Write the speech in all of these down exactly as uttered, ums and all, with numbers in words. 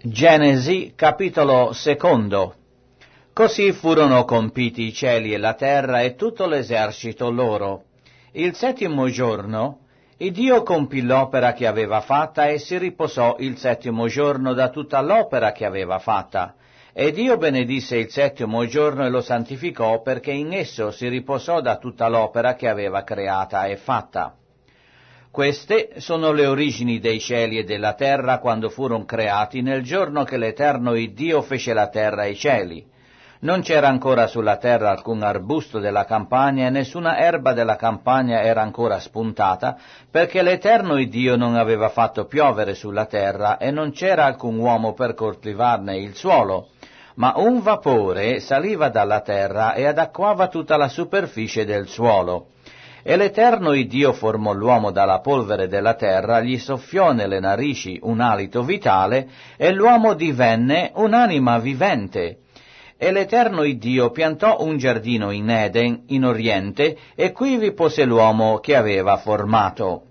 Genesi, capitolo secondo. Così furono compiti i cieli e la terra e tutto l'esercito loro. Il settimo giorno, il Dio compì l'opera che aveva fatta e si riposò il settimo giorno da tutta l'opera che aveva fatta. E Dio benedisse il settimo giorno e lo santificò, perché in esso si riposò da tutta l'opera che aveva creata e fatta. Queste sono le origini dei cieli e della terra quando furono creati nel giorno che l'Eterno Iddio fece la terra e i cieli. Non c'era ancora sulla terra alcun arbusto della campagna e nessuna erba della campagna era ancora spuntata, perché l'Eterno Iddio non aveva fatto piovere sulla terra e non c'era alcun uomo per coltivarne il suolo. Ma un vapore saliva dalla terra e adacquava tutta la superficie del suolo. E l'Eterno Iddio formò l'uomo dalla polvere della terra, gli soffiò nelle narici un alito vitale, e l'uomo divenne un'anima vivente. E l'Eterno Iddio piantò un giardino in Eden, in oriente, e qui vi pose l'uomo che aveva formato.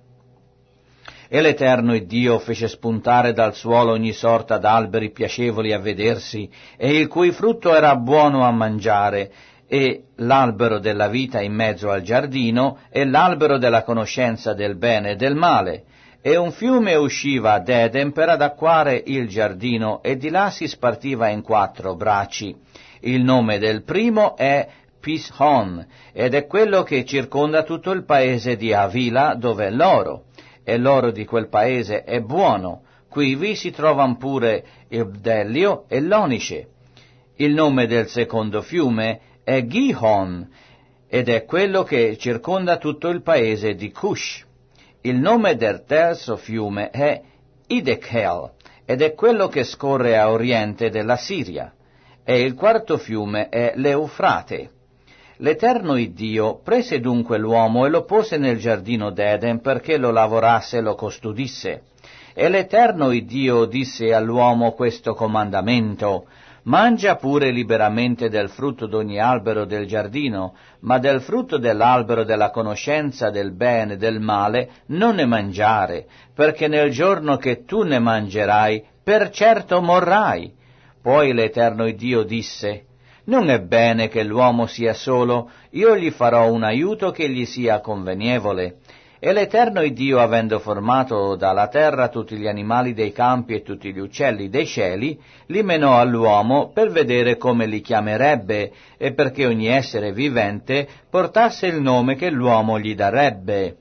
E l'Eterno Iddio fece spuntare dal suolo ogni sorta d'alberi piacevoli a vedersi, e il cui frutto era buono a mangiare, e l'albero della vita in mezzo al giardino, e l'albero della conoscenza del bene e del male. E un fiume usciva ad Eden per adacquare il giardino, e di là si spartiva in quattro bracci. Il nome del primo è Pishon, ed è quello che circonda tutto il paese di Avila, dove è l'oro. E l'oro di quel paese è buono. Quivi si trovano pure il bdellio e l'onice. Il nome del secondo fiume è Gihon, ed è quello che circonda tutto il paese di Cush. Il nome del terzo fiume è Idechel, ed è quello che scorre a oriente della Siria. E il quarto fiume è l'Eufrate. L'Eterno Iddio prese dunque l'uomo e lo pose nel giardino d'Eden perché lo lavorasse e lo custodisse. E l'Eterno Iddio disse all'uomo questo comandamento: mangia pure liberamente del frutto d'ogni albero del giardino, ma del frutto dell'albero della conoscenza del bene e del male non ne mangiare, perché nel giorno che tu ne mangerai, per certo morrai. Poi l'Eterno Iddio disse: non è bene che l'uomo sia solo, io gli farò un aiuto che gli sia convenievole. E l'Eterno Iddio, avendo formato dalla terra tutti gli animali dei campi e tutti gli uccelli dei cieli, li menò all'uomo per vedere come li chiamerebbe, e perché ogni essere vivente portasse il nome che l'uomo gli darebbe.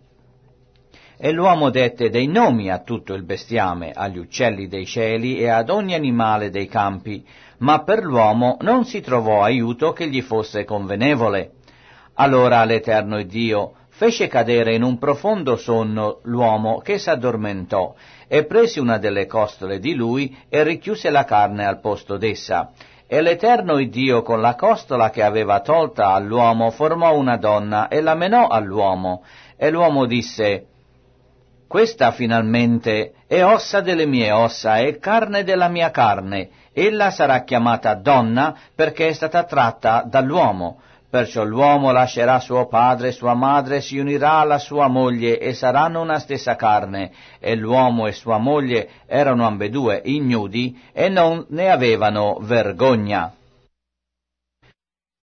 E l'uomo dette dei nomi a tutto il bestiame, agli uccelli dei cieli e ad ogni animale dei campi, ma per l'uomo non si trovò aiuto che gli fosse convenevole. Allora l'Eterno Iddio fece cadere in un profondo sonno l'uomo, che s'addormentò, e prese una delle costole di lui e richiuse la carne al posto d'essa. E l'Eterno Iddio, con la costola che aveva tolta all'uomo, formò una donna e la menò all'uomo. E l'uomo disse: questa finalmente è ossa delle mie ossa e carne della mia carne. Ella sarà chiamata donna perché è stata tratta dall'uomo. Perciò l'uomo lascerà suo padre e sua madre, si unirà alla sua moglie e saranno una stessa carne. E l'uomo e sua moglie erano ambedue ignudi e non ne avevano vergogna.